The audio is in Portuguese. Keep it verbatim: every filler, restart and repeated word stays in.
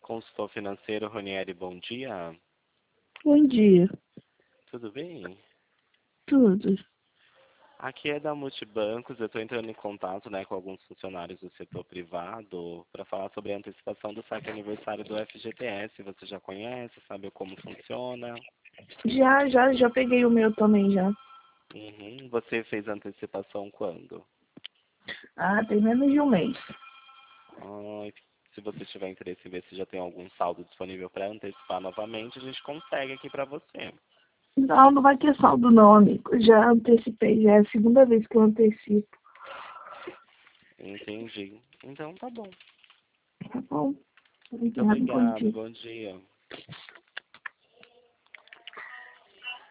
Consultor financeiro, Ronieri, bom dia. Bom dia. Tudo bem? Tudo. Aqui é da Multibancos, eu estou entrando em contato, né, com alguns funcionários do setor privado para falar sobre a antecipação do saque aniversário do F G T S. Você já conhece, sabe como funciona? Já, já, já peguei o meu também já. Uhum. Você fez a antecipação quando? Ah, tem menos de um mês. Ah, se você tiver interesse em ver se já tem algum saldo disponível para antecipar novamente, a gente consegue aqui para você. Não, não vai ter saldo não, amigo. Já antecipei, já é a segunda vez que eu antecipo. Entendi. Então tá bom. Tá bom? Muito Obrigado, bom obrigado, dia. bom dia.